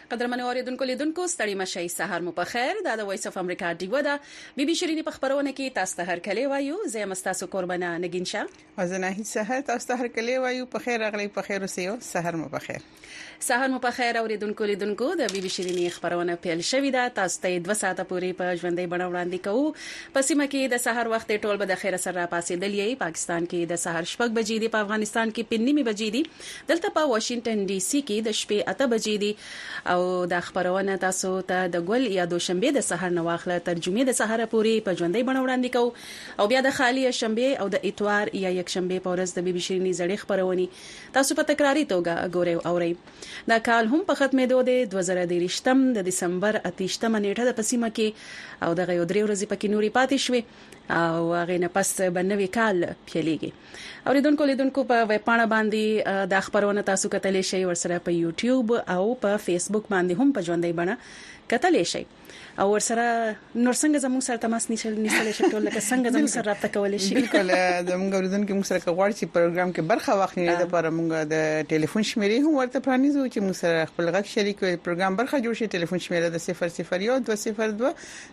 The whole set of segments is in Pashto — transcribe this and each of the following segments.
قدرمن اوریدونکو لیدونکو ستړي مشي سحر مو په خیر دا د وایس اف امریکا دیو دا بي بي شيريني په خبرونه کې تاسو ته هر کله وایو زه مستاسو قربانه نگین شاه ازنه هیڅ سحر تاسو ته هر کله وایو په خیر اغلی په خیر اوسئ سحر مو په خیر سحر مو په خیر اوریدونکو لیدونکو د بي بي شيريني خبرونه پیل شوې ده تاسو ته 2 ساعته پورې په ژوندۍ بڼه وړاندې کوو پسې مکه د سحر وخت ټول به د خیر سره پاسې دلې پاکستان کې د سحر شپږ بجې دي په افغانستان کې 5 نیمه بجې دي دلته په واشنگټن ډي سي کې د شپې 8 بجې دي او د خبرونه تاسو ته د ګل یا دوشنبه د سحر نواخله ترجمه د سحر پوری په ژوندۍ بڼه وړاندې کوو او بیا د خالی شنبه او د اتوار یا یک شنبه په ورځ د بي بي شيريني زړې خبرونه تاسو په تکراری توګه ګورئ او اورئ دا کال هم په ختمېدو دی 2023م د دسمبر 28مه نیټه د پسیمه کې او د غيو درې ورځې پکې نوري پاتې شوې او هغه نه پس بنوي کال پیلېږي اوریدونکو لیدونکو په ویب پاڼه باندې د خبرونه تاسو کتلې شي ورسره په یوټیوب او په فیسبوک باندې هم په ژوندۍ بڼه کتلې شي او ورسره نور څنګه زموږ سره تماس نیسل شي ټول لکه څنګه زموږ سره رابطه کولای شي بالکل زموږ اوریدونکو موږ سره غواړي چې پروګرام کې برخه واخلي د لپاره موږ د ټلیفون شمیرې هم ورته پرانیزو چې موږ سره خپل غږ شریک وي پروګرام برخه جوړ شي ټلیفون شمیره د 001 202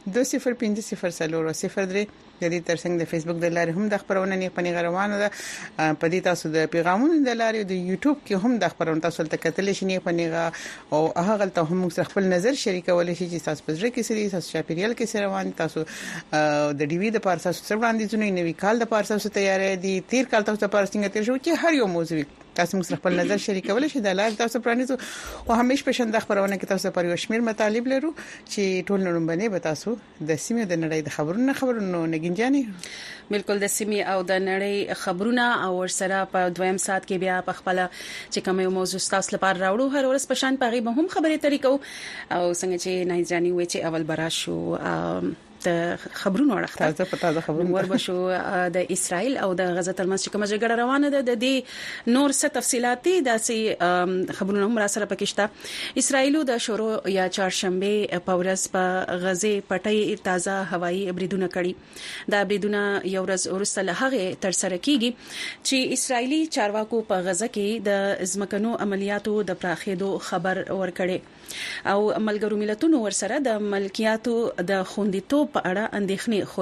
205 003 د دې ترڅنګ د فیسبوک د لارې هم د خبرونه نه پني غروانه ده په دې تاسو د پیغامونو د لارې د یوټیوب کې هم د خبرونه تاسو ته کتل شي نه پني او هغه ته هم خپل نظر شریکول شي چې تاسو په ځکه کې سړي تاسو چاپیریال کې روان تاسو د ډي وی د پارسا سره وړاندې ځنه نوې کال د پارسا سره تیارې دي تیر کال تاسو په پارسینګ تیر شو چې هر یو موضوع تاسو موږ خپل نظر شریکول شي د لایو تاسو پرانیزو او همیش په شند خبرونه کې تاسو پر یو شمیر مطالب لرو چې ټول نړۍ باندې به تاسو د سیمې د نړۍ د خبرونو نګینجاني بالکل د سیمې او د نړۍ خبرونه او ورسره په دویم سات کې بیا په خپل چې کوم یو موضوع تاسو لپاره راوړو هر ورځ په شان پغې به هم خبرې طریقو او څنګه چې نه ځاني وي چې اول براشو د خبرونو اړه تازه خبرونه وربشو د اسرائیل او د غزه ترمنځ کومه جګړه روانه ده د دې نور څه تفصيلاتي داسې خبرونه هم را سره پکښتا اسرائیل د شورو یا چهارشنبه په ورځ په غزه پټي تازه هوایي بریدونه کړي دا بریدونه یو ورځ ورسته له هغه تر سره کیږي چې اسرائیلي چارواکو په غزه کې د ځمکنو عملیاتو د پراخېدو خبر ورکړي او ملګرو ملتونو ورسره د ملکیاتو د خوندیتوب په اړه اندېښنې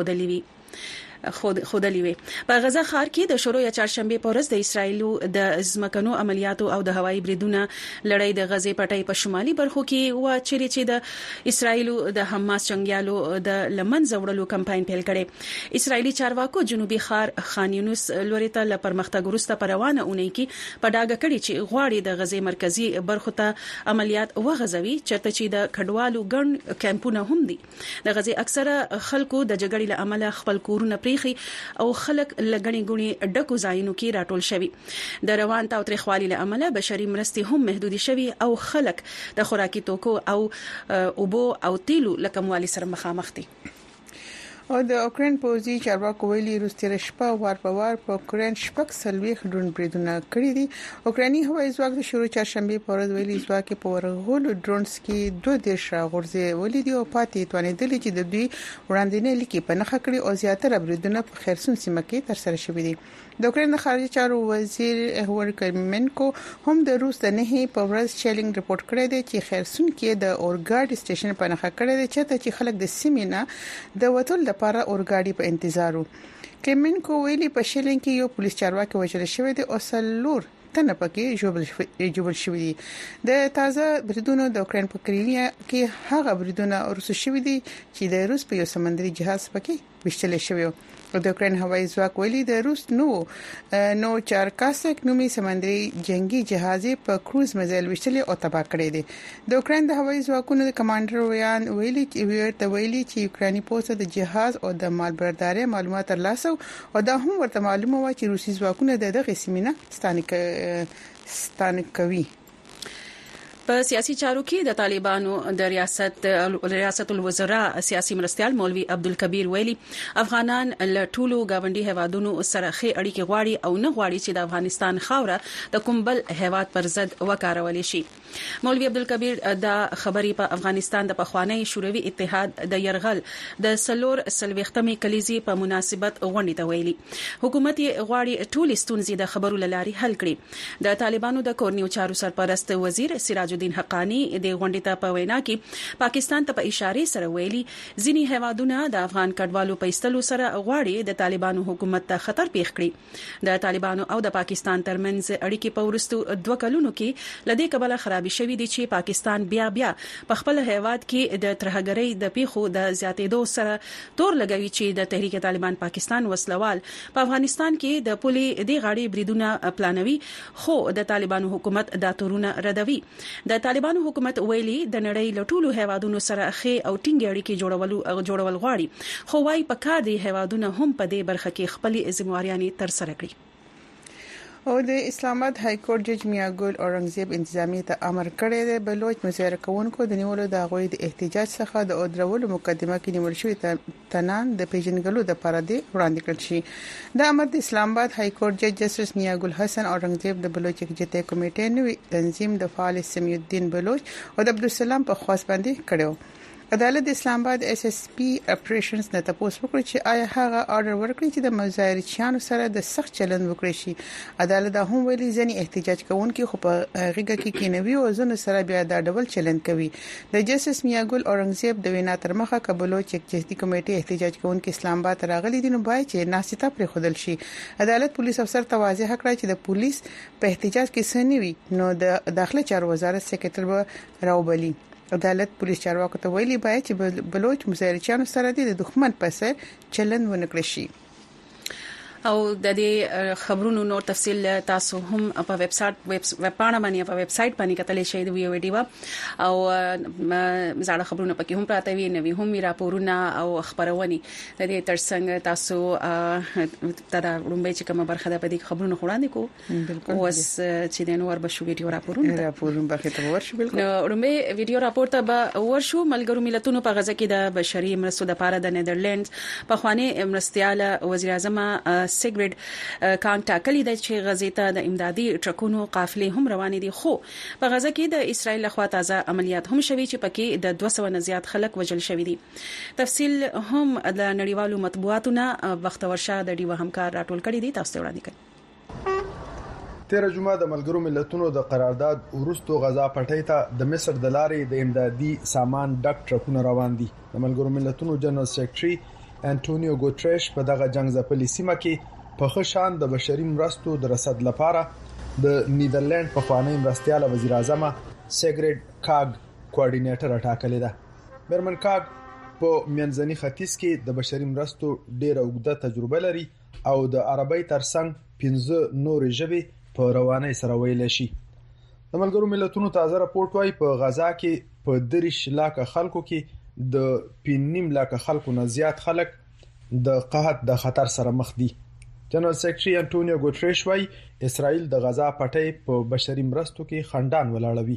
خودلې وي په غزه ښار کې د شورو یا چهارشنبه په ورځ د اسرایلو د ځمکنو عملیاتو او د هوایي بریدونو لړۍ د غزه پټي په شمالي برخو کې و چې د اسرایلو د حماس جنگیالو د لمن زوړلو کمپاین پیل کړي اسرایلی چارواکو جنوبي ښار خان یونس لوري ته ل پرمختګ وروسته پروانه اونۍ کې په ډاګه کړي چې غواړي د غزه مرکزی برخو ته عملیات وغځوي چرته چې د کډوالو ګڼ کمپونه هم دي د غزه اکثره خلکو د جګړې له عمله خپل کورونه او خلک لګنی ګونی ډکو ځایونو کې راټول شوي د روان تاوتریخوالي له عمله بشري مرستې هم محدودي شوي او خلک د خوراکي توکو او اوبو او تیلو لکموالي سره مخامخ دي او د اوکرين پوزي چارواکو ویلي روسي شپه وار په وار په اوکرين شپږ سلويخ ډرون بریدونه کړی دي اوکراني هوایي ځواک د شروع چهارشنبه په ورځ ویلي ځواک په ورغولو ډرونز کې 2 دیش راغورځي ولیدي او پاتې توانېدل چې د دوی وړاندې لیکي په نخښه کړی او زیاتره بریدونه په خرسون سیمه کې تر سره شوي دي د اوکرين خارجي چارو وزیر ایغور کرمنکو هم د روس د نه په ورځ چیلینګ رپورت کړی دی چې خرسون کې د اورګاډ سټیشن په نخښه کړی دی چې خلک د سیمې نه د وټل لپاره اورګاډي په انتظارو کرمنکو ویلي په شیلینګ کې یو پولیس چارواکي وژل شوی دی او سلور تنه پکې جوړ شوی دي د تازه بریدونو د اوکرين په کریمیا کې هغه بریدونه ورسو شوی دي چې د روس په یو سمندري جهاز پکې وشتل شوی او د اوکرين هوایي ځواک ویلي د روس نو چارکاسک نومي سمندري جنگي جهاز په کروز میزایل وشتل او تباہ کړی دی د اوکرين د هوایي ځواکونو د کمانډر ویان ویلي چې یوکراني پوسټ د جهاز او د مالبرداري معلومات ترلاسه او دا هم ورته معلومه و چې روسي ځواکونه دغه سیمینه ستانه کوي په سیاسي چارو کې د طالبانو د ریاست الوزراء سیاسي مرستيال مولوي عبدالکبیر ویلي افغانان له ټولو گاونډي هوادونو سره خې اړیکې غواړي او نه غواړي چې د افغانستان خاوره د کومبل هواد پر ضد وکارول شي مولوي عبدالکبیر دا خبري په افغانستان د پخوانی شوروي اتحاد د يرغل د سلور سلوختمي کلیزي په مناسبت غونډه ته ویلي حکومت غواړي ټول ستونزې د خبرو لاري حل کړي د طالبانو د کورنیو چارو سرپرست وزیر سراج تاج الدین حقانی د غونډې ته په وینا کې پاکستان ته په اشاره سره ویلي ځینی هیوادونه د افغان کډوالو په ایستلو سره غواړي د طالبانو حکومت ته خطر پیښ کړي د طالبانو او د پاکستان ترمنځ اړیکې په ورستو 2 کلونو کې لدې کبله خرابې شوې دي چې پاکستان بیا په خپل هیواد کې د ترهګرۍ د پیښو د زیاتېدو سره تور لګوي چې د تحریک طالبان پاکستان وسلوال په افغانستان کې د پولي د غاړي بریدونه پلانوي خو د طالبانو حکومت دا تورونه ردوي د طالبانو حکومت ویلي د نړۍ لټولو هیوادونو سره خې او ټینګ اړیکې جوړول غواړي خو وايي په کار دي هیوادونه هم په دې برخه کې خپل ذمہواریاں تر سره کړي او د اسلام آباد های کورټ جج میاں ګل اورنګزیب انتظامی ته امر کړی دی بلوچ مظاهره کوونکو د نیولو د غوي د احتجاج څخه د اودرولو مقدمه کې نیول شوی تنان د پیژنګلو د لپاره دی وړاندې کړل شي د امر د اسلام آباد های کورټ جج جسټس میاں ګل حسن اورنګزیب د بلوچ جته کمیټې نوې تنظیم د فعال سمیع الدین بلوچ او د عبدالسلام په خواست باندې کړو عدالت اسلام آباد اس اس پی اپریشنز نه تاسو وکړي چې آیا هغه آرډر ورکړي چې د مظاهرچیانو سره د سخت چلند وکړي شي عدالت هم ویلي ځنی احتجاج کوونکي خو په غیږه کې کینوي او ځنه سره بیا دا ډبل چلند کوي د جسټس میاں ګل اورنګزیب د وینا تر مخه قبولو چې جهتي کمیټه احتجاج کوونکي اسلام آباد راغلي دي نو باید چې ناسیته پر خودل شي عدالت پولیس افسر توضیح کړی چې د پولیس په احتجاج کې سنوي نو د داخله چارو وزارت سکرټر به راوبلي عدالت پولیس چارواکو ته ویلي باید چې بلوچ مظاهرچیانو سره د دښمن په څیر چلند ونکړي شي او د دې خبرونو نور تفصیل تاسو هم په ویب پاڼه باندې په ویب سټ باندې کتلی شئ د ویډیو او زړه خبرونه پکې هم پراته وي نوې هم راپورونه او خبرونه د دې ترڅنګ تاسو تدا رومبه چې کومه برخه ده په دې خبرونو وړاندې کو اوس چې د نور بشو ویډیو راپورونه برخه ته ورشو بالکل رومبه ویډیو راپور ته به ورشو ملګرو ملتونو په غزه کې د بشري مرستو لپاره د نیدرلند په خواني مرستياله وزیر اعظم سیګریډ کانګ ټاکلي د چې غزې ته د امدادي ټرکونو قافلې هم روانې دي خو په غزه کې د اسرایل لخوا تازه عملیات هم شوي چې پکې د 200 نه زیات خلک وژل شوي دي تفصیل هم د نړیوالو مطبوعاتونو وخت ورشه د ډیو همکار راټول کړي دي تاسو وړاندې کړئ 13 جمعه د ملګرو ملتونو د قرارداد ورستو غزا پټۍ ته د مصر د لارې د امدادي سامان ډک ټرکونه روان دي د ملګرو ملتونو جنرال سیکریټري انټونیو ګوتریش په دغه جنگ ځپلې سیمه کې په خشان د بشري مرستو د رسد لپاره د نیدرلند په خوانی مرستياله وزیر اعظم سیګریډ کاګ کوارډینیټر ټاکلې ده برمن کاګ په منځني ختیځ کې د بشري مرستو ډېره اوږده تجربه لري او د عربی ترڅنګ 15 نور ژبې په رواني سره ویل شي د ملګرو ملتونو تازه راپورټ وايي په غزا کې په 3 لک خلکو کې د 5 لک خلکو نه زیات خلک د قحط د خطر سره مخ دي جنرال سیکریټري انټونیو ګوتریش وايي اسرائیل د غزا پټۍ په بشري مرستو کې خندان ولاړوي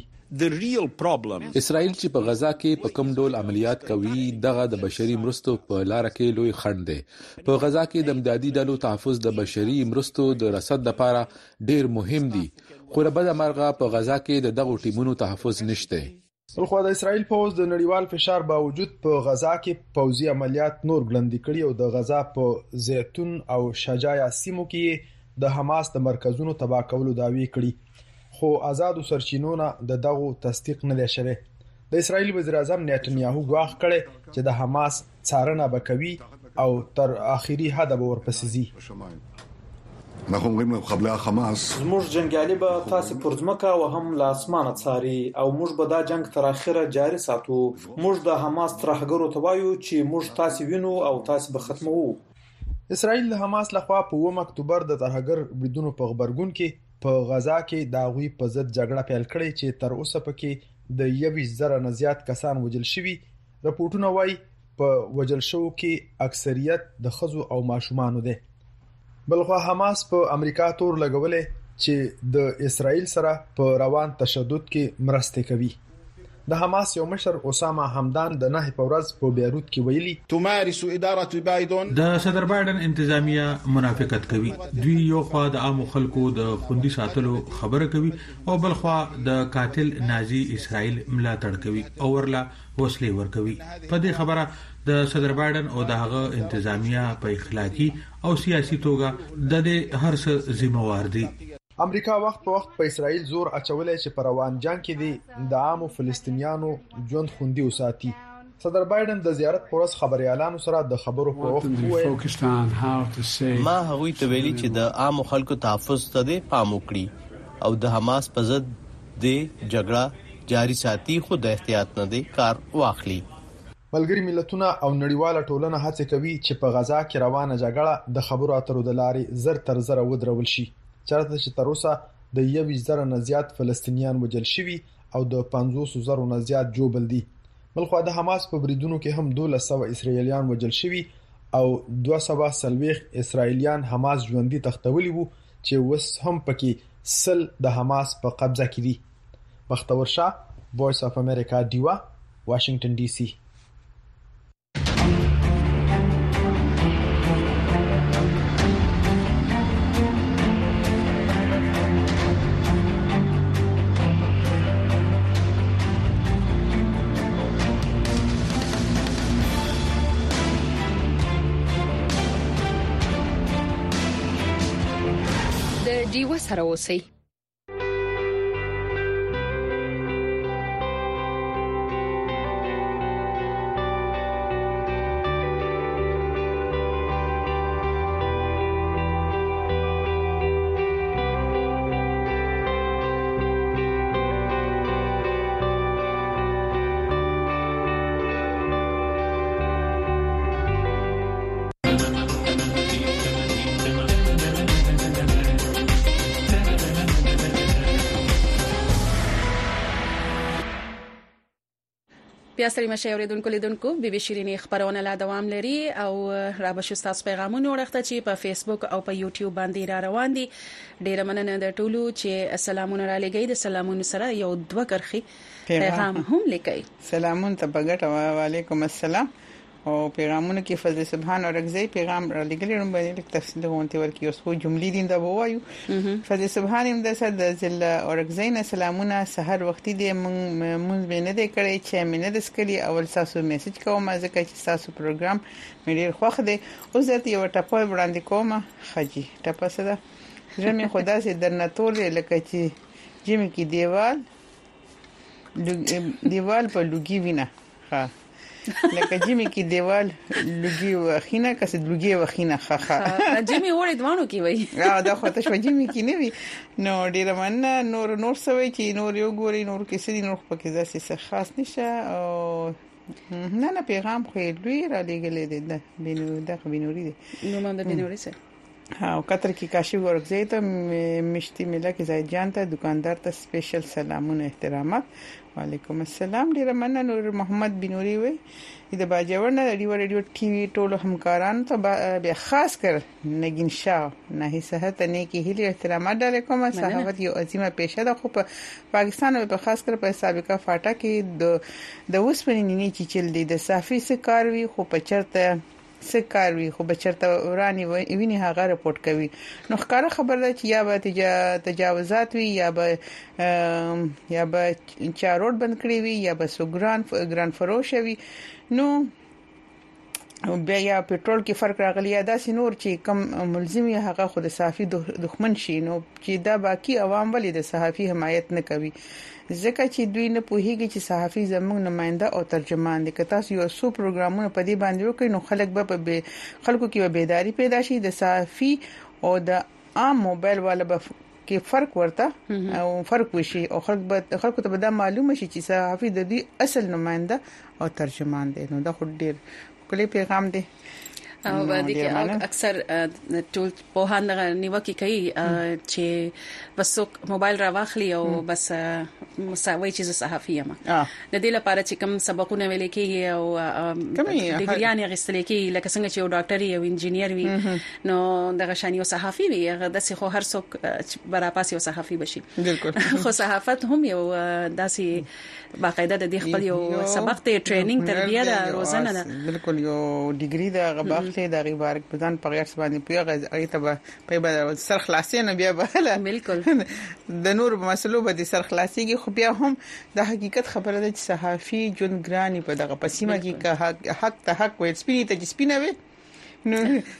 اسرائیل چې په غزا کې په کوم ډول عملیات کوي دغه د بشري مرستو په لار کې لوی خنډ دی په غزا کې د امدادي ډلو تحفظ د بشري مرستو د رسد لپاره ډیر مهم دي خو په بده مرغه په غزا کې د دغه ټیمونو تحفظ نشته خو د اسرائیل پوز د نړیوال فشار باوجود په غزا کې پوځي عملیات نور ګړندې کړي او د غزا په زیتون او شجاع سیمو کې د حماس د مرکزونو تباه کولو داوی کړي خو آزادو سرچینو نه د دغه تصدیق نه دی شوی د اسرائیل وزیر اعظم نیتنیاهو غواخ کړي چې د حماس څارنه وکوي او تر اخیری حد به ورپسې زموږ جنگیالي به تاسو پرځمکه او هم له اسمانه څاري او موږ به دا جنگ تر اخره جاري ساتو موږ د حماس ترهګرو ته وایو چې موږ تاسو وینو او تاسو به ختمو اسرائیل د حماس لخوا په 1 اکتوبر د ترهګر بریدونو په خبرګون کې په غزا کې د غوي په ضد جګړه پیل کړې چې تر اوسه پکې د 21,000 نه زیات کسان وژل شوي راپورټونه وایي په وژل شوو کې اکثریت د خزو او ماشومانو دي بلخو حماس په امریکا تور لګولې چې د اسرائیل سره په روان تشدد کې مرسته کوي د حماس یو مشر اسامه حمدان د 9 په ورځ په بیروت کې ویلي تمارس اداره بایدن د صدر بایدن انتظامیه منافقت کوي دوی یو خوا د عام خلکو د خوندي ساتلو خبره کوي او بل خوا د قاتل نازي اسرائیل ملاتړ کوي او ورلا وسلې ورکوي په دې خبره د صدر بایدن او دغه انتظامیه په اخلاقی او سیاسي توګه د هر څه ذمہوار دي امریکا وخت په وخت په اسرائیل زور اچولای چې پر روان جنگ کې د عامو فلسطینیانو ژوند خوندي وساتي. صدر بایدن د زیارت پر وخت خبريالانو سره د خبرو په وخت وویل ما هغوی ته ویلي چې د عامو خلکو تحفظ ته پام وکړي او د حماس په ضد د جګړه جاري ساتي، خو د احتیاط نه دی کار واخلي. ملګری ملتونه او نړیواله ټولنه هڅه کوي چې په غزا کې روانه جګړه د خبرو اترو د لارې زر تر زر ودرول شي. چرته چې تر اوسه د 1,000 نه زیات فلسطینیان وژل شوي او د 500,000 نه زیات جوړل دي. بلخو د حماس په بریدونو کې هم 1200 اسرایلیان وژل شوي او 240 اسرایلیان حماس ژوندۍ تختولي وو چې وس هم پکې سل د حماس په قبضه کې دي. بختور شاه، وایس اف امریکا، دیوا، واشنگټن ډي سي. دیوا سره اوسئ. بیا ستړي مشه اوریدونکو لیدونکو بي بي شيرينې خبرونه لا دوام لري او را بشو تاسو پیغامونه ورخته چې په فیسبوک او په یوټیوب باندې را روان دي. ډیره مننه د ټولو چې سلامونه را لګي. د سلامونو سره یو دوه کرخي پیغام هم لیکي. سلامون ته بغټ وعلیکم السلام. او پیغامونه کې فضل سبحان او رغزي پیغام را لګلې روم باندې لیک تفصیل غونته ورکی اوس خو جملې دین دا وایو. فضل سبحان هم د صد ذل او رغزي نه سلامونه سحر وختي دي مونږ به نه د کړي چې مینه د سکلي اول تاسو میسج کوم ځکه چې تاسو پروګرام مې ډیر خوښ دی. اوس ځته یو ټاپه وړاندې کوم خجی ټاپه سره زمي خدا سي درنه تور لکه چې جمی کې دیوال په لوګي وینا ها لکه جمی کې دیوال لګي وخینه کسه لګي وخینه خخه جمی وړي دوانو کې وای دا خو ته شو جمی کې نه وی نو ډیر مننه. نور سوي چې نور یو ګوري نور کې سړي نور پکې ځاسې خاص نشه او نه پیغام خو لوی را لګلې ده بینو ده بینوري ده نو من د بینوري سره او قطر کې کاشي ورغزي ته مشتي مله کې زید جان ته دکاندار ته سپیشل سلامونه احترامات. وعلیکم السلام. ډیر مننه. نور محمد بنوري وي د باجوړ نه ریډیو ټي وي ټولو همکارانو ته به خاص کر نگین شاه نه صحت نه کې هلي احترامات علیکم. صحافت یو عظیمه پیشه ده خو په پاکستان په خاص کر په سابقه فاټا کې د وسپنې نه چل دي د صافي سکار وی خو په چرته سکاروي خو بچرته وراني ویني هغه رپورټ کوي. نو ښکاره خبر ده چې یا به تجاوزات وي یا به چاروډ بند کړی وي یا به سوګران فروش وي. نو بیا یا پېټرول کې فرق راغلی یا دا سينور چې کم ملزمي هغه خود صحافي دښمن شي. نو چې دا باقی عوام ولې د صحافي حمایت نه کوي ځکه چې دوی نه پوهیږي چې صحافي زموږ نماینده او ترجمان دي. که تاسو یو څو پروګرامونه په دې باندې وکړئ نو خلکو کې به بیداری پیدا شي. د صحافي او د عام موبایل والا به کې فرق ورته او فرق وشي او خلکو ته به دا معلومه شي چې صحافي د دې اصل نماینده او ترجمان دي. نو دا خو ډیر کلی پیغام دی او باندې کې اکثر ټول په هغه نیوکه کوي چې وسوک موبایل راوخلی او بس مساوي چې صحافي یم د دې لپاره چې کوم سبقونه ویل کېږي او ډیګریان غستل کېږي لکه څنګه چې یو ډاکټر یو انجینیر وي نو دغه شان یو صحافي وي هغه د څه خو هر څوک برا پاس یو صحافي بشي بالکل خو صحافت هم یو داسې باقاعده د دې خپل یو سبق ته ټریننګ تربیه ده روزانه ده بالکل یو ډیګری ده غباخ ته د غیبارک بدن په غیر سبانه پیغه ایته په به سر خلاصي نه بیا بهله بالکل د نور مسلو به د سر خلاصيږي خو بیا هم د حقیقت خبره ده چې صحافي جون ګرانی په دغه پسیمه کې حق ته حق وي سپینې ته سپینه وي نو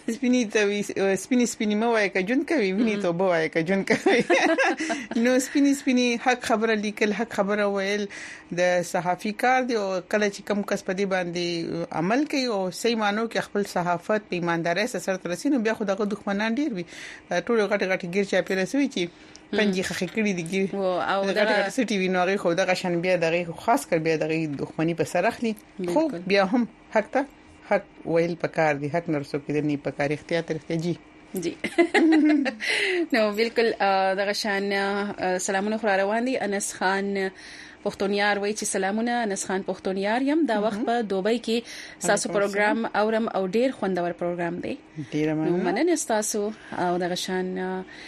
سپینی مو وای ک جون کوي ویني ته بو وای ک جون کوي نو سپینی حق خبره لیکل حق خبره ویل د صحافي کار دی او کله چې کم کس پدی باندې عمل کوي او صحیح مانو کې خپل صحافت په ایماندارۍ سره ترسینو بیا خو دغه دښمنان ډیر وي ټول غټ ګیر چا پیرسوي چې پنځه خخې کړی دي او دغه سټي وی نوغي خو دغه شان بیا دغه خاص کر بیا دغه دښمنی په سر اخلي خو بیا هم حق ته حق ویل پکار دي حق نرسو کې نه پکار احتیاط جی نو بالکل دغه شان سلامونه خو روان دي انس خان پښتونیار وای چې سلامونه انس خان پښتونیار يم دا وخت په دوبۍ کې تاسو پروګرام اورم او ډیر خوندور پروګرام دی ډیر مننه تاسو او دغه شان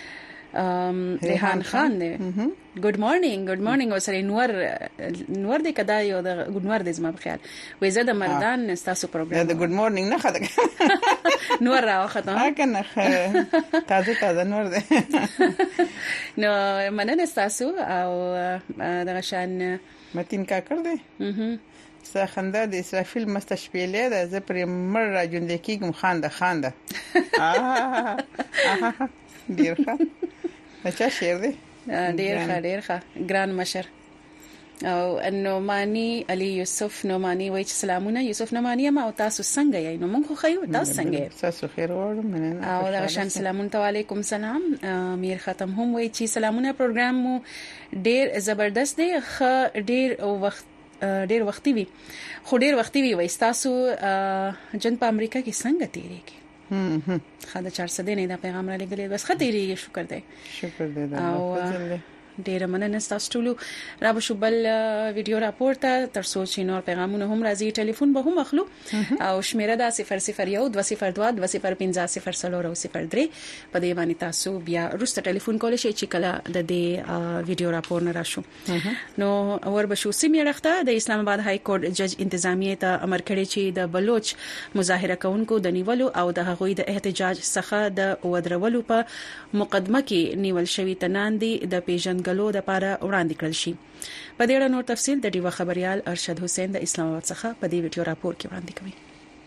ریحان خان دی ګډ مارنینګ او سره نور دی کدا یو د ګډ نور د زما په خیال وې زه د مردان تاسو پروګرام د ګډ مارنینګ نه خاطر نور راوخته ها کنه تازه نور دی نو مننه تاسو او دغه شان متین کا کړ دی خندا د اسرافیل مستشپیلې ده زه پر مر را جون لیکيګم خانده ډیر ښه اچھا شعر دی ډیر ښه ګران مشر او نومانی علي یوسف نومانی وای چې سلامونه یوسف نومانی ما او تاسو څنګه یې نو موږ خو خیو تاسو څنګه تاسو خیر وړم او دا شان سلامونه علیکم سلام میر ختم هم وای چې سلامونه پروګرام مو ډیر زبردست دی ډیر وختي وي وای تاسو جن په امریکا کې څنګه تیریږي خاله 400 نه دا پیغام را لګلې بس خطرې شکر دی او ډیر مننه تاسو ټول را به شوبل ویډیو راپورټ تر سوچ نور پیغامونه هم راځي ټلیفون به هم اخلو او شمیره دا 001 202 205 003 په دې باندې تاسو بیا روسته ټلیفون کول شي چې کله د دې ویډیو راپور نه راشو نو اور به شو سیمه رخته د اسلام آباد های کورټ جج انتظامیه ته امر کړی چې د بلوچ مظاهره کوونکو د نیولو او د هغوی د احتجاج څخه د ودرولو په مقدمه کې نیول شوی تناندي د پیژن غلو د لپاره وړاندې کړل شي په دې اړه نور تفصيل د ډیوا خبريال ارشد حسین د اسلام آباد څخه په دې ویډیو راپور کې وړاندې کوي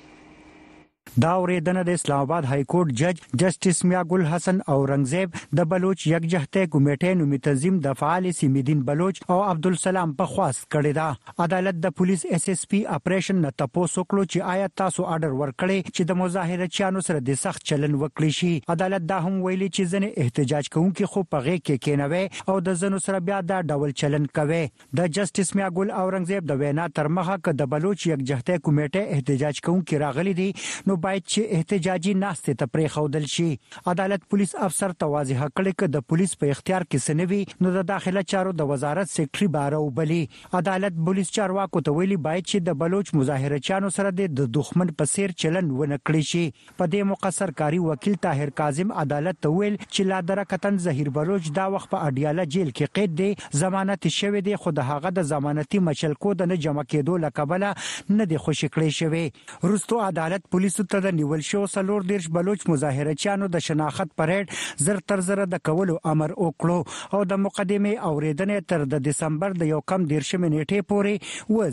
دا اوریدنه د اسلام آباد های کورټ جج جسټس میا ګل حسن اورنګزیب د بلوچ یکجهته کمیټې نومي تنظیم د فعال سیمدین بلوچ او عبدالسلام په خواست کړی دا عدالت د پولیس اس اس پی اپریشن نه تاسو کړو چې آیا تاسو آرډر ورکړي چې د مظاهره چانو سره د سخت چلن وکړي شي عدالت دا هم ویلي چې ځنه احتجاج کوونکي خو په غې کې کېنوي او د زنو سره بیا دا ډول چلن کوي د جسټس میا ګل اورنګزیب د وینا تر مخه ک د بلوچ یکجهته کمیټې احتجاج کوونکي راغلي دي نو باید چې احتجاجي ناشته ته پرې خودل شي عدالت پولیس افسر توازی کړي ک د پولیس په اختیار کې سنوي نو د داخله چارو د وزارت سیکریټري بارو بلی عدالت پولیس چارواکو ته ویلي باید چې د بلوچ مظاهره چانو سره د دښمن په سیر چلن ونه کړی شي په دې موقع سرکاري وکیل طاهر کاظم عدالت ته ویل چې لا درکتن ظهیر بلوچ دا وخت په اډیاله جیل کې قید دی ضمانت شوی دی خو د هغه د ضمانتي مچلکو د نه جمع کېدو لکبله نه دی خوشی کړی شوی وروسته عدالت پولیسو ته د نیول شو سلور دیرش بلوچ مظاهره چانو د شناخت پریډ زر تر زر د کولو امر وکړو او د مقدمه اوریدنې تر د دسمبر د 1 نیټه پورې و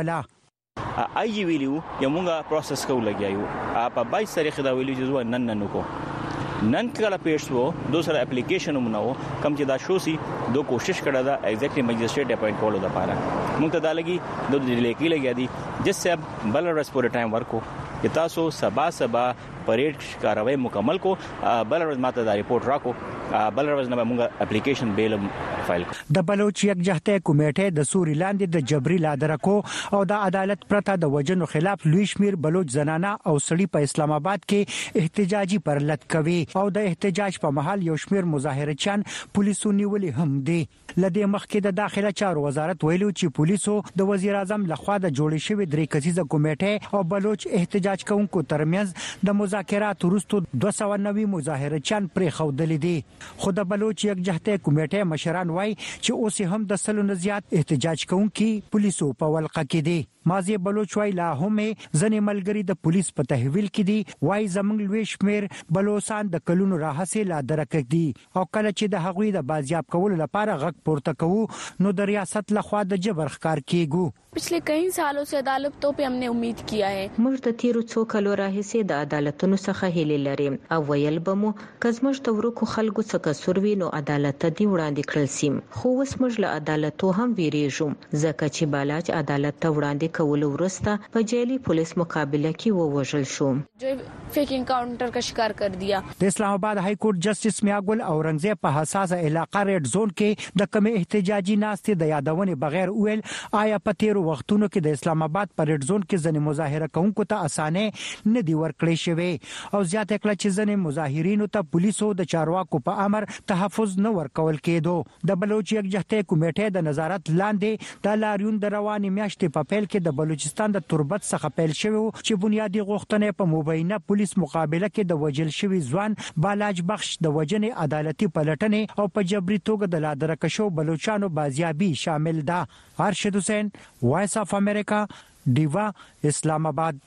ځنډوله ای ویلیو یمونګه پروسس کو لګیایو په 22 تاریخ دا ویلیو چې نن کو نن کله پیښ وو دوسر اپلیکیشن ومنو کم چې دا شو سي دو کوشش کړه دا ایگزیکټلی مجسټریټ اپاینټ کولو د پاره مونږ ته دا لګي د لیکي لګیا دي جس سے بل ریسپورټ ټایم ورکو چې تاسو سبا پریډ کاروي مکمل کو بل ورځ ماته دا ریپورت راکو بل ورځ نه موږ اپلیکیشن بیل فایل د بلوچ یکجهته کمیټې د سوري لاندې د جبري لادرکو او د عدالت پرته د وجنو خلاف لوی شمیر بلوچ زنانه او سړي په اسلام آباد کې احتجاجي پرلط کوي او د احتجاج په محل یو شمیر مظاهره چان پولیسو نیولې هم دي لدې مخکې د داخله چارو وزارت ویلو چې پولیسو د وزیر اعظم لخوا د جوړې شوی درې کسیزه کمیټې او بلوچ احتجاج کوونکو ترمنځ د مذاکرات وروسته 290 مظاهره چان پرې خودلې دي خو د بلوچ یکجهته کمیټې مشران وایي چې اوس هم د سلو نه زیات احتجاج کوونکي پولیسو په ولقه کې دي مازی بلوچ وای لا هم ځنې ملګری د پولیس په تحویل کې دي وای زمنګ لوي شمیر بلوچستان د کلونو راهسه لا درکک دي او کله چې د هغوی د بازیاب کولو لپاره غږ پورته کوو نو د ریاست لخوا د جبر ښکار کیږي पिछले कई सालों से अदालतों पे हमने उम्मीद किया है موږ د تیرو څو کلو راهیسې د عدالتونو څخه هیله لري او ویل بمو کزمش تورکو خلکو څخه سروي نو عدالت ته وړاندې کړل سیم خو اوس موږ له عدالتو هم ویریږو ځکه چې بالاج عدالت ته وړاندې کول ورسته په جیلی پولیس مقابله کې ووژل شو جو फेक एनकाउंटर का शिकार कर दिया د اسلام آباد های کورټ جسټس میاګل اورنګزیب په حساسه علاقه ریډ زون کې د کمی احتجاجي ناستې د یادونې بغیر ویل آیا په تیرو وختونو کې د اسلام آباد په ریډ زون کې ځنې مظاهره کوونکو ته اسانه نه دی ورکړی شوی او زیاته کړه چې ځنې مظاهرینو ته پولیسو د چارواکو په امر تحفظ نه ورکول کېدو د بلوچ یکجهتۍ کمیټې د نظارت لاندې د لاریون د رواني میاشتې په پیل کې د بلوچستان د تربت څخه پیل شوی چې بنیادی غوښتنې په مبینه پولیس مقابله کې د وجل شوی ځوان بالاج بخش د وجنې عدالتي پلټنې او په جبري توګه د لادرکشو بلوچستانو بازیابي شامل ده ارشد حسین وایس اف امریکا دیوا اسلام آباد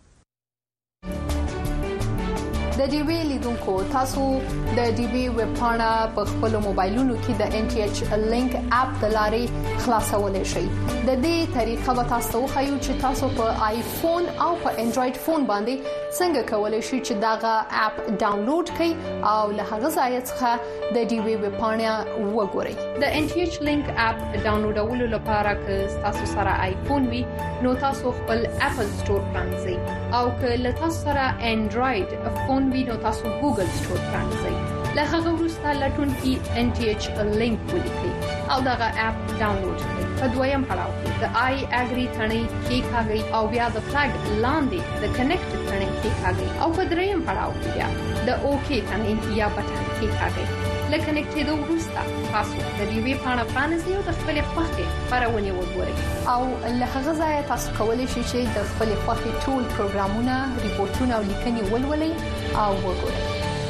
د ډي وی لیدونکو تاسو د ډي وی ویب پاڼه په خپل موبایلونو کې د ان ټي ایچ لینک اپ د لارې خلاصولای شئ د دې طریقه به تاسو خو چې تاسو په آیفون او په انډراید فون باندې څنګه کولای شئ چې داغه اپ ډاونلوډ کړئ او له هغه ځای څخه د ډي وی ویب پاڼه وګورئ د ان ټي ایچ لینک اپ ډاونلوډولو لپاره که تاسو سره آیفون وي نو تاسو خپل اپل سٹور پرانځئ او که له تاسو سره انډراید فون وینو تاسو ګوګل سٹور پرانځئ له هغه وروسته لټون کې ان ټي ایچ لینک ولیکئ او دغه اپ ډاونلوډ کړئ په دویم پړاو کې د آی اګری ثنې کې کاږي او بیا د فلګ لاندې د کنیکټ ثنې کې کاږي او په دریم پړاو کې بیا د اوکی ثنې یا بټن کې کاږي لکه نکټېدو وروسته تاسو د دې وی پاڼه پرانځئ او د خپل خوښې خبرونه وګورئ او له هغه ځای تاسو کولی شئ چې د خپل خوښې ټول پروګرامونه ریپورتونه او لیکنې ولولئ او وګورئ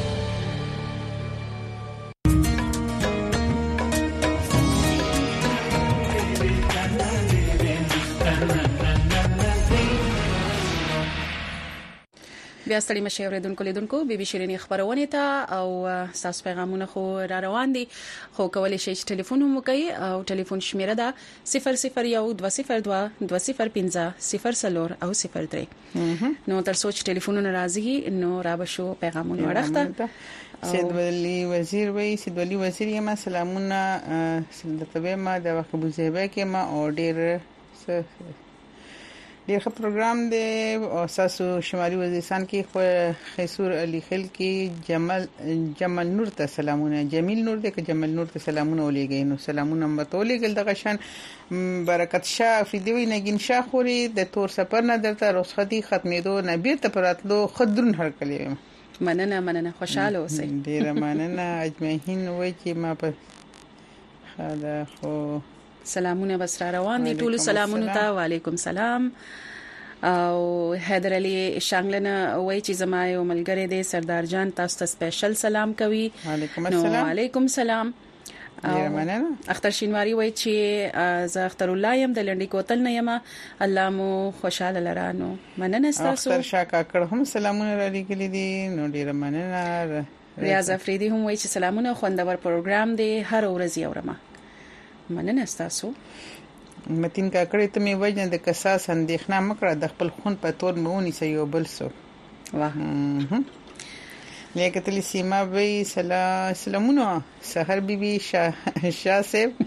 بیا ستړي مشه اوریدونکو لیدونکو بي بي شيرين خبرونه ته او تاسو پیغامونه خو را روان دي خو کولای شئ چې ټلیفون هم وکړئ او ټلیفون شمیره ده 001202 205 او 03 نو تر سوچ ټلیفونونه راځي نو را بشو پیغامونه ورخته سید ولی وزیر وی سید ولی وزیر یم سلامونه سلطبه ما د وخت بوزيبه کې ما اورډر ډیر ښه پروګرام دی اساسو شمالي وزیرستان کې خو خیسور علي خل کې جمال نور ته سلامونه جمیل نور دې کې جمال نور ته سلامونه ولېږي نو سلامونه متولې ګل دغه شان برکت شاه فریدوی نگین شاه خوري د تور سفر نه درته رخصتي ختمېدو نه بیرته پراتلو خدرون هر کلی مننه خوشاله اوسئ ډیر مننه اجمعین وای چې ما په خدا خو سلامونه بس را روان دي ټول سلامونه ته وعليكم السلام او حیدر علي شانګلنه وای چې زما یو ملګری دی سردار جان تاسو ته سپیشل سلام کوي وعليكم السلام اختر شینواری وای چې ز اختر الله يم د لنډي کوتل نه یم الله مو خوشاله لرانو مننه تاسو اختر شاکا کړه هم سلامونه را لګلې دي نو ډیر مننه ریاض افریدي هم وای چې سلامونه خوندور پروګرام دی هر ورځ اورم مننه تاسو متین کاکړې ته می وجه د قصاص اندېښنه مکړه د خپل خون په تور مونی سې یو بل سو واه لیکه تل سیما وی سلامونه سحر بیبي شاه صاحب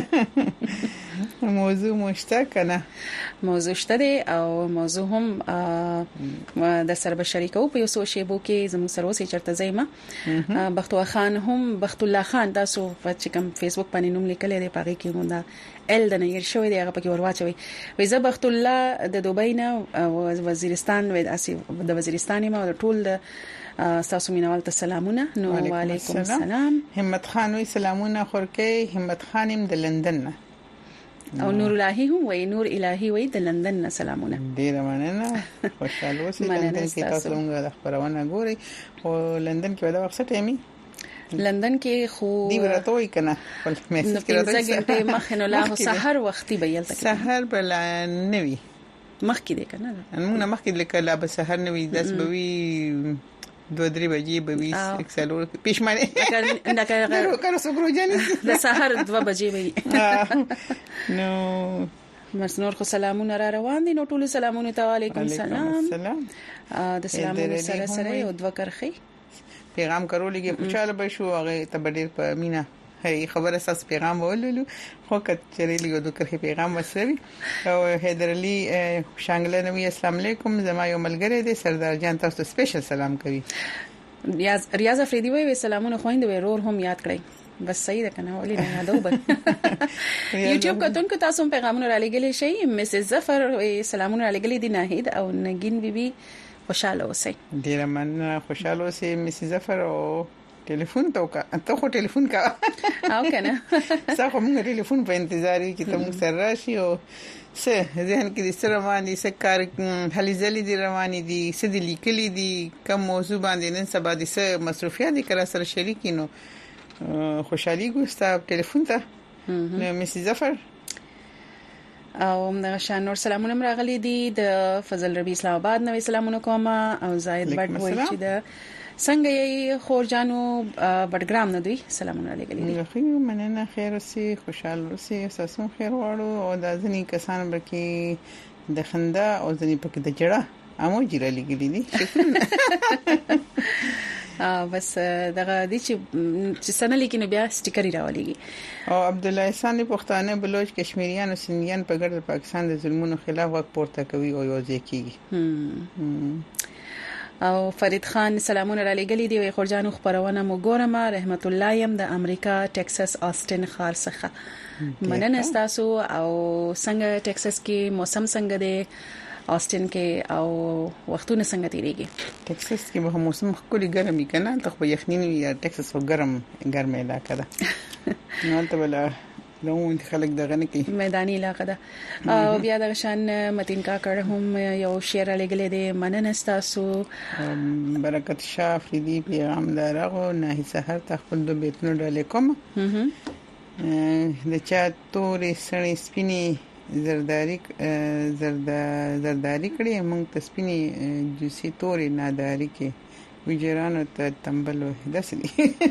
موضوع مشترکه موضوع شته او موضوع هم د سرب شریکو په یو څو شیبو کې زموږ سره اوسې چرته زېما بختو خان هم بخت الله خان تاسو چې کوم فیسبوک باندې نوم لیکل دی پاره کې مونږه ال د نیر شوې دی هغه پکې ورواچوي وې زه بخت الله د دوبۍ نه وزیرستان د وزیرستان ما د ټول د تاسو مینوال ته سلامونه نو وعليكم السلام همت خان وی سلامونه خورکه همت خانم د لندن نه او نور الهی هم وای نور الهی وای د لندن نه سلامونه ډیر مننه خوشاله اوسئ لندن کې تاسو موږ د خبرونه ګوري او لندن کې دا وخت ټیمي لندن کې خو دی ورته کنه میسج کې راځي چې مخنه لا سحر وختي بیل تک سحر بل نوي مخکې دی کنه موږ مخکې لیکل به سحر نه وي 10 بوي 2-3 بجې به وي اکسلور پېشمانه دا کار سګرو جاني د سحر 2 بجې وي نو مسنور خو سلامونه را روان دي نو ټول سلامونه تعالیکم سلام د سلامونه سره سره یو دوه کرخي پیغام کولېږي خوشاله به شو هغه ته ډېر په مینا هي خبره اساس پیغام ولولو خو کچري لیو د کرخي پیغام وسوي او حیدر علي شانګله نوې السلام علیکم زما یو ملګری دی سردار جان تاسو سپیشل سلام کوي ریاض افریدي وی سلامونه خويند ورور هم یاد کړئ بس صحیح ده کنه ولې نه یادو بل یوټیوب کتونکو تاسو پیغامونه را لګلې شي مسز ظفر سلامونه را لګلې دي ناهید او نگین بیبي خوشاله اوسئ ډیر من خوشاله اوسئ مسز ظفر او ټلیفون ته خو ټلیفون کا او کنه څنګه موږ ټلیفون په انتظار یو چې تم سره راشي او څه ذهن کې د سره باندې څه کار هلي ځلې دي روانې دي څه دي لیکلي دي کوم موضوع باندې نن سبا دي څه مصروفیات دي کړه سره شریکینو خوشحالي ګوستا ټلیفون ته مسز ظفر او نشان نور سلامونه راغلي دي د فضل ربي اسلام آباد نوې سلامونه کوم او زاید بټ وایي چې د څنګه یې خورجانو بټګرام نه دوی سلامونه لګلي دي خو مننه خیر اوسې خوشاله اوسې تاسو خیر واړو او د ځنی کسان برکې د خندا او ځنی پکې د جړه امو جره لګلي دي شکر بس دغه دي چې سنه لیکینو بیا سټیکر راولېږي او عبد الله احسان پښتانه بلوچ کشمیریان او سندیان په ګډه پاکستان د ظلمونو خلاف وک پورته کوي او یو ځکیږي او فرید خان سلامونه را لګلې دی خورجانو خبرونه مو ګورم رحمت الله يم د امریکا ټکساس آستن خار څخه مننه تاسو او څنګه ټکساس کې موسم څنګه دی آستن کې او وختونه څنګه تیریږي ټکساس کې به موسم خولي ګرمي کنه ته خو یخنی یا ټکساس خو ګرمه علاقه ده نو ته بل نو انت خلک دغه نه کی میداني علاقه ده او بیا د شان متین کا کړه هم یو شعر لګلې دي مننه تاسو برکت شاه فریدي پیغام دارغه نه سحر تخپل د بیتونو ډلې کوم د چا تورې سړې سپینې زرداری کړي موږ ته سپینې جوسي تورې ناداری کې وجرانو ته تنبل دسلی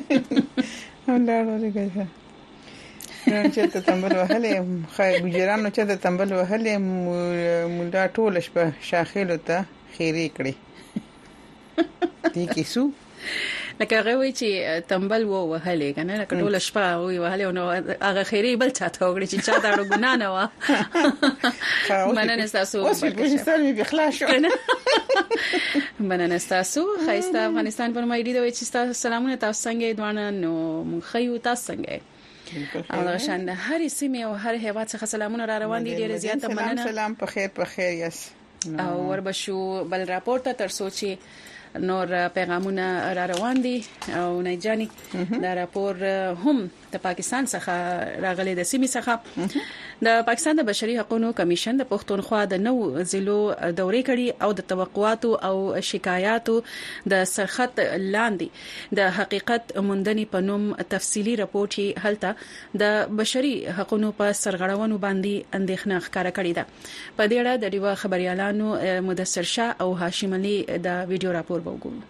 ولاړو لګا چې ته تنبل وهلې خای وجرانو چې ته تنبل وهلې مولا ټول شپه شاخېلو ته خیرې کړي دي کیسو لکه غوي چې تنبل وو وهلې کنه لکه ټول شپه وي وهلې نو هغه خیرې بل چاته وګړي چې چا دا ګنا نه و مننه تاسو اوس په ستاسو به خلاص شو مننه تاسو خایسته افغانستان پر مې دی چې تاسو سلامونه تاسو څنګه دوانه نو مخیو تاسو څنګه او غشان هر سیمه او هر هیواد څخه سلامونه را روان دي ډیره زیاته مننه سلام په خیر یس او وربشو بل راپورټه تر سوچي نور پیغامونه را روان دي او نه جاني دا راپور هم د پاکستان څخه راغلي د سیمې څخه د پاکستان د بشري حقوقو کمیشن د پښتونخوا د نو ضلعو دورې کړي او د توقعاتو او شکایاتو د سرخط لاندې د حقیقت موندنې په نوم تفصيلي راپور چې هلته د بشري حقوقو په سرغړونو باندې اندېښنه ښکاره کړې ده په دې اړه د ډیوا خبريالانو مدثر شاه او هاشم علي د ویډیو راپور وګورئ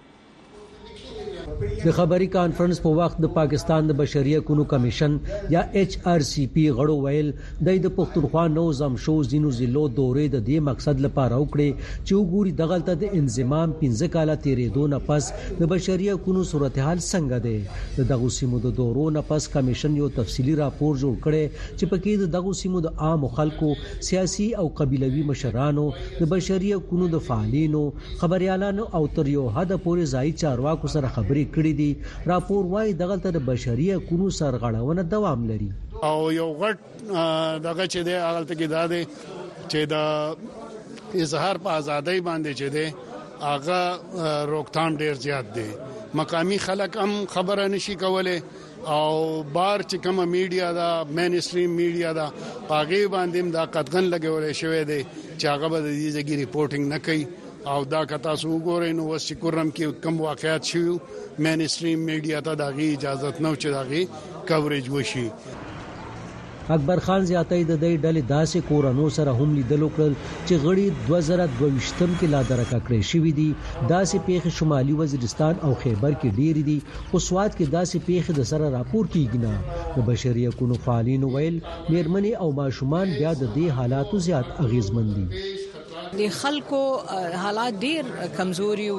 د خبري کانفرنس په وخت د پاکستان د بشري حقوقو کمیشن یا ایچ آر سی پی غړو ویل د پښتونخوا نو زم شو زینو زلو دورې د دې مقصد لپاره وکړي چې وګوري دغلطه د انضمام 15 کاله تیرېدو نه پس د بشري حقوقو صورتحال څنګه ده دغه سیمو د دورو نه پس کمیشن یو تفصیلی راپور جوړ کړي چې پکې دغه سیمو د عام خلکو سیاسي او قبيلوي مشرانو د بشري حقوقو د فعالینو خبريالانو او تر یو حد پورې ځای چارواکو سره خبري کړی دي راپور وايي دغلطه د بشري حقوقو سرغړونه دوام لري او یو غټ دغه چې د اغلطه کې داده چې د اظهار په ازادۍ باندې چې د هغه روکثام ډیر زیات دي مقامی خلک هم خبره نشي کوله او بار چې کومه میډیا دا مین سټریم میډیا دا پاګې باندې دا قطغن لګولې شوې دي چې هغه به د دې ځګي ریپورتینګ نه کوي او دا کتا سو ګورې نو وس چې کورم کې کم واقعیت شو مین سټریم میډیا ته دغه اجازه نه چې دغه کوریج وشي اکبر خان زیاتې د دې ډلې داسې کورانو سره هم لیدل وکړل چې غړي 2022 کې لا درکه کړې شوې دي داسې پیښې شمالي وزیرستان او خیبر کې ډېری دي او سواد کې داسې پیښې د سره راپور کیږي نه د بشري حقوقو فعالین ویل میرمنې او ماشومان بیا د دې حالاتو زیات اغیزمن دي د خلکو حالات ډیر کمزوري